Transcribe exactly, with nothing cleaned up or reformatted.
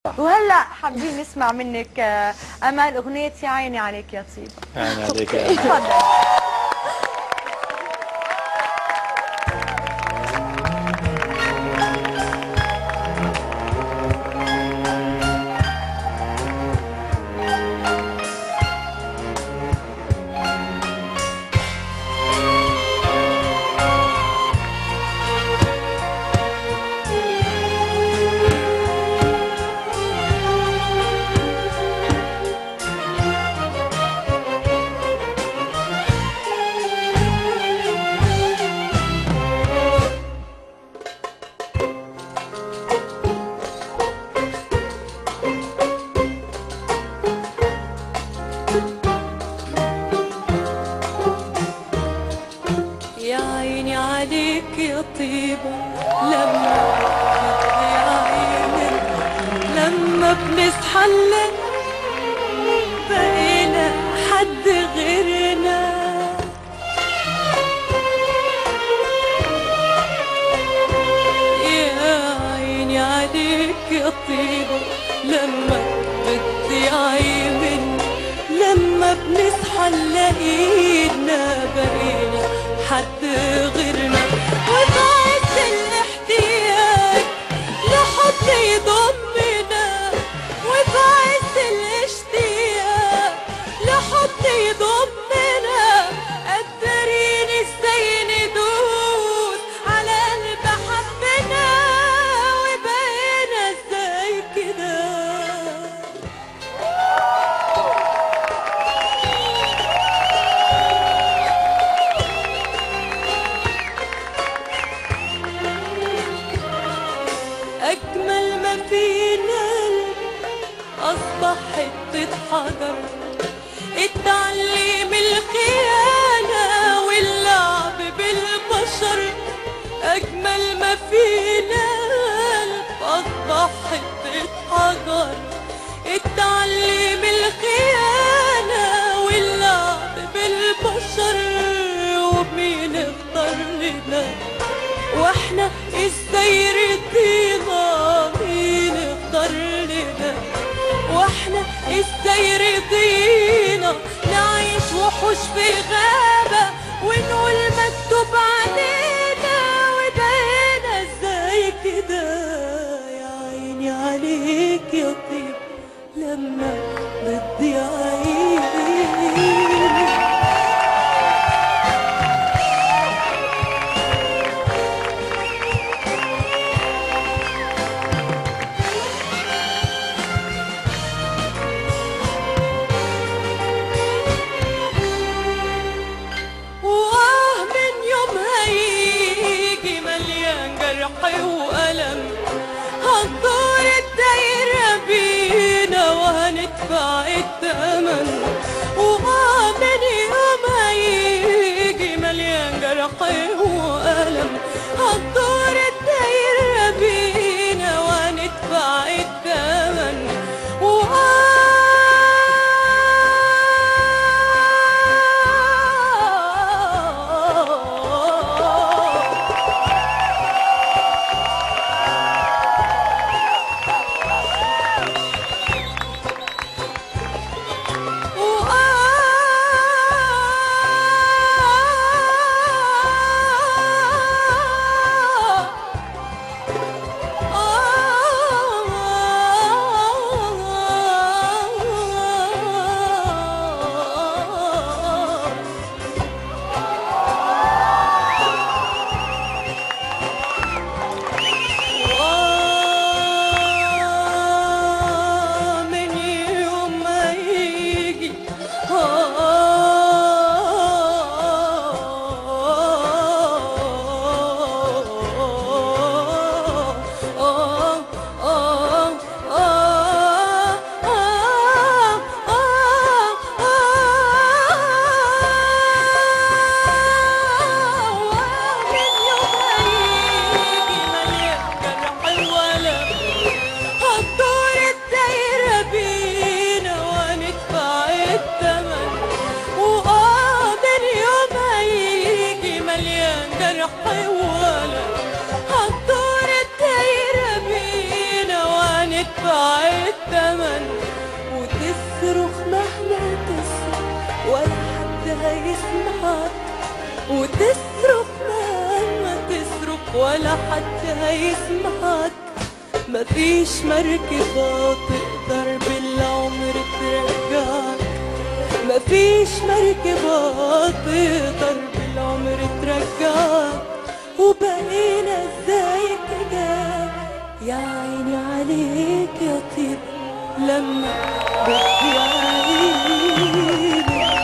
وهلا حابين نسمع منك امل اغنيه يا عيني عليك يا طيبه. يا عيني عليك يا امل. تفضل. يا عيني عليك يا طيبة لما بدي عينك، لما بنصحى الليل بقينا حد غيرنا. يا عيني عليك يا طيبة لما بدي عينك، لما بنصحى نلاقينا بقينا حد غيرنا. وبعز الاحتياج لحد يضمنا، وبعز الاشتياق لحد يضمنا، قدرين ازاي ندوس على قلب حبنا، وبقينا ازاي كده. أجمل ما فينا أصبح حتة حجر، التعليم الخيانة واللعب بالبشر. أجمل ما فينا أصبح حتة حجر، التعليم الخيانة واللعب بالبشر. ومين اختار لنا واحنا ازاي رضينا؟ مين اختار لنا واحنا ازاي رضينا؟ نعيش وحوش في غابة ونقول مكتوب علينا، وبقينا ازاي كده. يا عيني عليك يا طيب لما بدي عيني. وألم هتدور الدايرة بينا وهندفع الثمن. التمن، وتصرخ مهما تصرخ ولا حد هيسمعك، وتصرخ مهما تصرخ ولا حد هيسمعك. مفيش مركبة تقدر بالعمر ترجعك، مفيش مركبة تقدر بالعمر ترجعك. وبقينا ازاي كده يا عيني عليك يا طيب لما بتضيع عيني.